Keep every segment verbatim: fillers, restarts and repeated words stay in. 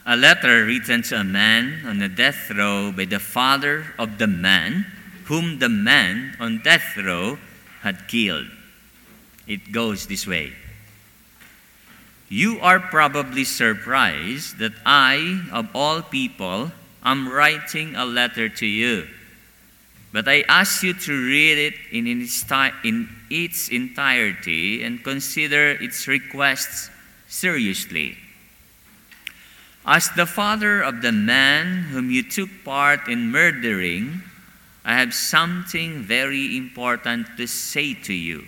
A letter written to a man on a death row by the father of the man whom the man on death row had killed. It goes this way. You are probably surprised that I, of all people, am writing a letter to you. But I ask you to read it in its, in its entirety and consider its requests seriously. As the father of the man whom you took part in murdering, I have something very important to say to you.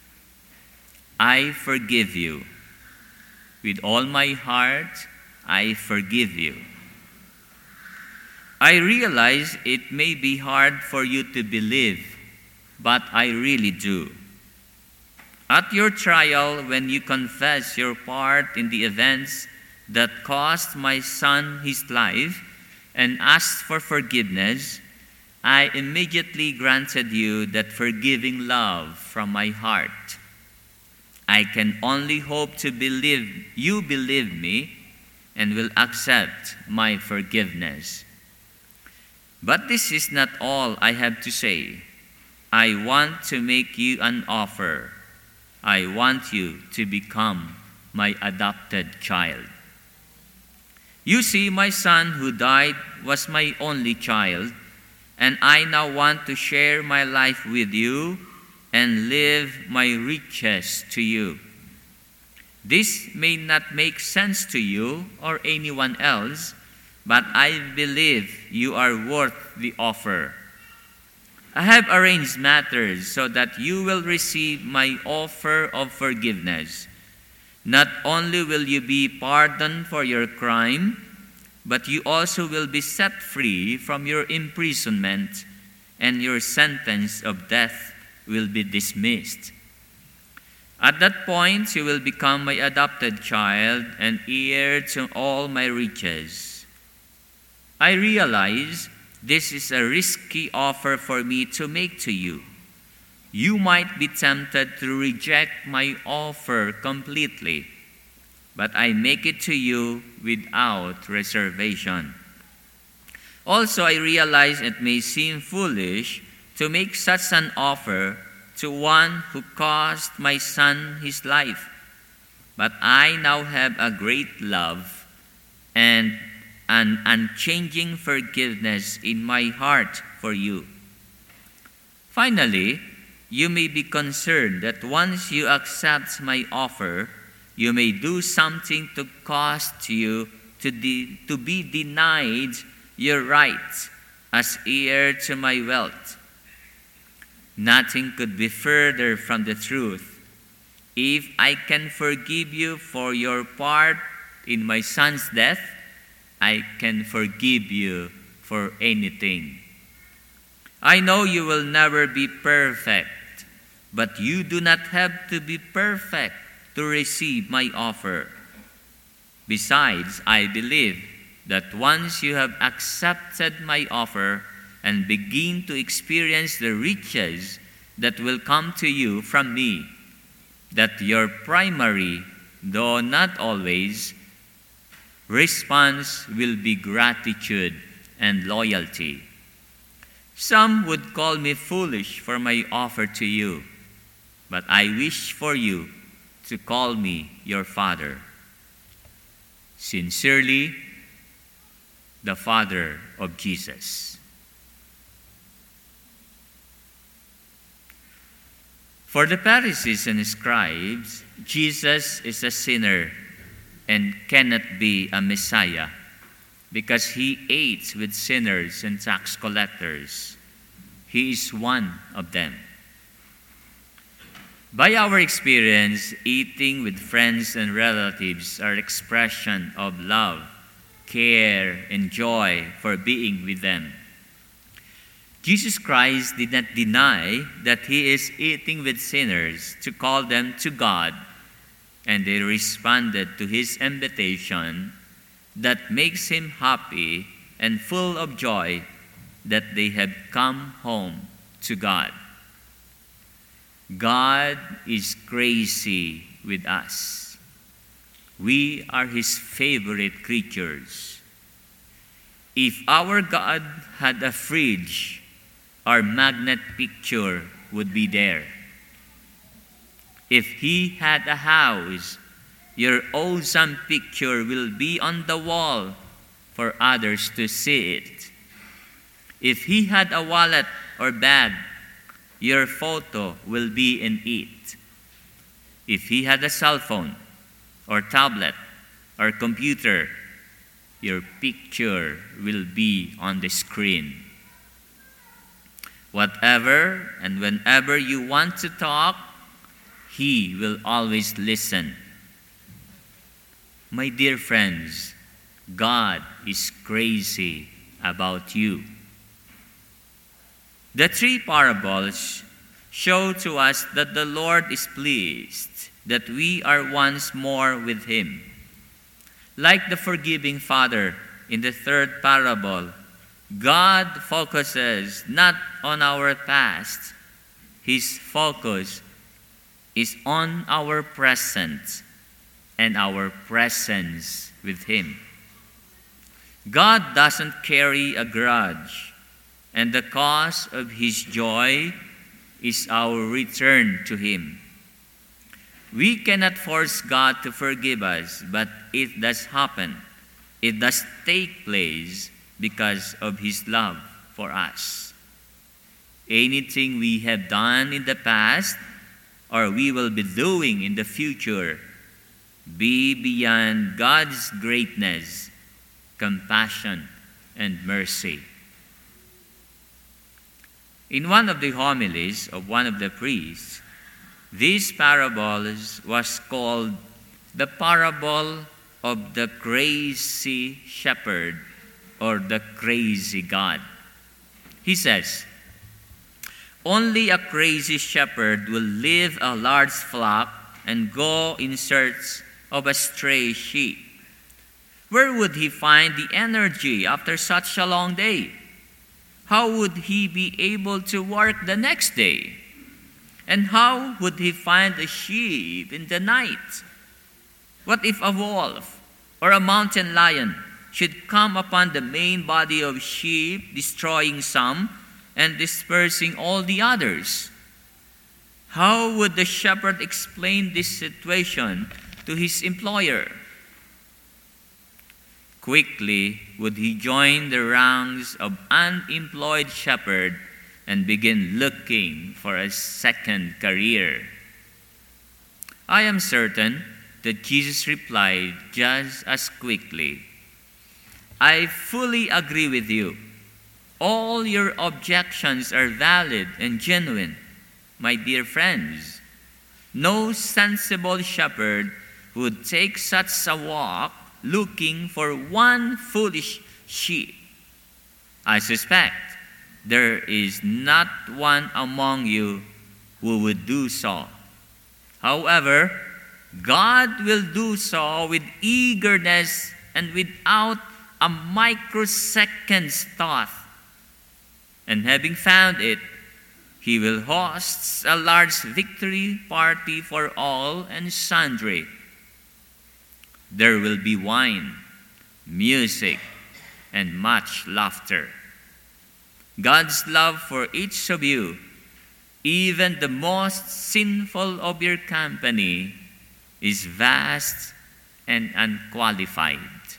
I forgive you. With all my heart, I forgive you. I realize it may be hard for you to believe, but I really do. At your trial, when you confess your part in the events that cost my son his life and asked for forgiveness, I immediately granted you that forgiving love from my heart. I can only hope to believe you believe me and will accept my forgiveness. But this is not all I have to say. I want to make you an offer. I want you to become my adopted child. You see, my son who died was my only child, and I now want to share my life with you and live my riches to you. This may not make sense to you or anyone else, but I believe you are worth the offer. I have arranged matters so that you will receive my offer of forgiveness. Not only will you be pardoned for your crime, but you also will be set free from your imprisonment, and your sentence of death will be dismissed. At that point, you will become my adopted child and heir to all my riches. I realize this is a risky offer for me to make to you. You might be tempted to reject my offer completely, but I make it to you without reservation. Also, I realize it may seem foolish to make such an offer to one who cost my son his life, but I now have a great love and an unchanging forgiveness in my heart for you. Finally, you may be concerned that once you accept my offer, you may do something to cost you to, de- to be denied your right as heir to my wealth. Nothing could be further from the truth. If I can forgive you for your part in my son's death, I can forgive you for anything. I know you will never be perfect, but you do not have to be perfect to receive my offer. Besides, I believe that once you have accepted my offer and begin to experience the riches that will come to you from me, that your primary, though not always, response will be gratitude and loyalty. Some would call me foolish for my offer to you, but I wish for you to call me your father. Sincerely, the Father of Jesus. For the Pharisees and scribes, Jesus is a sinner and cannot be a Messiah because he ate with sinners and tax collectors. He is one of them. By our experience, eating with friends and relatives are expression of love, care, and joy for being with them. Jesus Christ did not deny that he is eating with sinners to call them to God, and they responded to his invitation that makes him happy and full of joy that they have come home to God. God is crazy with us. We are His favorite creatures. If our God had a fridge, our magnet picture would be there. If He had a house, your awesome picture will be on the wall for others to see it. If He had a wallet or bag, your photo will be in it. If He had a cell phone or tablet or computer, your picture will be on the screen. Whatever and whenever you want to talk, He will always listen. My dear friends, God is crazy about you. The three parables show to us that the Lord is pleased that we are once more with Him. Like the forgiving Father in the third parable, God focuses not on our past. His focus is on our present and our presence with Him. God doesn't carry a grudge, and the cause of His joy is our return to Him. We cannot force God to forgive us, but it does happen. It does take place because of His love for us. Anything we have done in the past or we will be doing in the future be beyond God's greatness, compassion, and mercy. In one of the homilies of one of the priests, this parable was called the parable of the crazy shepherd or the crazy God. He says, only a crazy shepherd will leave a large flock and go in search of a stray sheep. Where would he find the energy after such a long day? How would he be able to work the next day? And how would he find a sheep in the night? What if a wolf or a mountain lion should come upon the main body of sheep, destroying some and dispersing all the others? How would the shepherd explain this situation to his employer? Quickly would he join the ranks of unemployed shepherds and begin looking for a second career. I am certain that Jesus replied just as quickly, I fully agree with you. All your objections are valid and genuine, my dear friends. No sensible shepherd would take such a walk looking for one foolish sheep. I suspect there is not one among you who would do so. However, God will do so with eagerness and without a microsecond's thought. And having found it, He will host a large victory party for all and sundry. There will be wine, music, and much laughter. God's love for each of you, even the most sinful of your company, is vast and unqualified.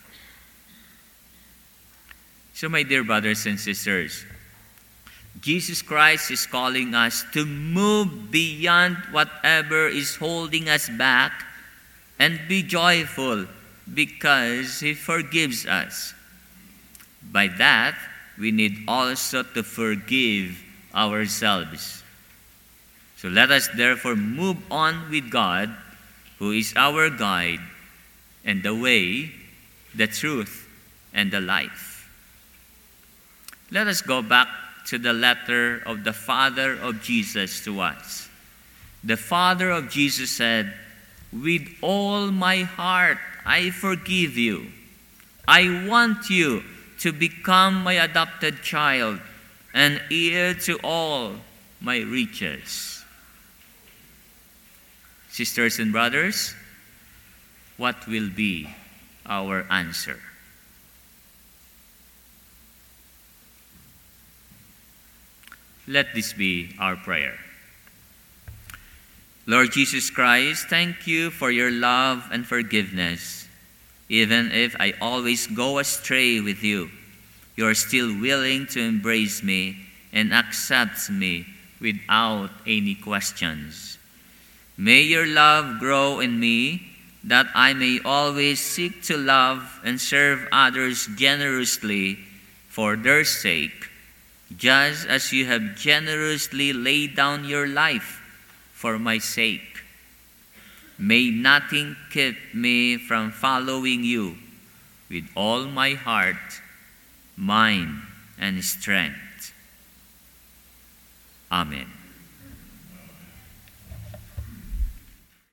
So, my dear brothers and sisters, Jesus Christ is calling us to move beyond whatever is holding us back and be joyful because He forgives us. By that, we need also to forgive ourselves. So let us therefore move on with God, who is our guide and the way, the truth, and the life. Let us go back to the letter of the Father of Jesus to us. The Father of Jesus said, with all my heart I forgive you. I want you to become my adopted child and heir to all my riches. Sisters and brothers, what will be our answer? Let this be our prayer. Lord Jesus Christ, thank you for your love and forgiveness. Even if I always go astray with you, you are still willing to embrace me and accept me without any questions. May your love grow in me, that I may always seek to love and serve others generously for their sake, just as you have generously laid down your life for my sake. May nothing keep me from following you with all my heart, mind, and strength. Amen.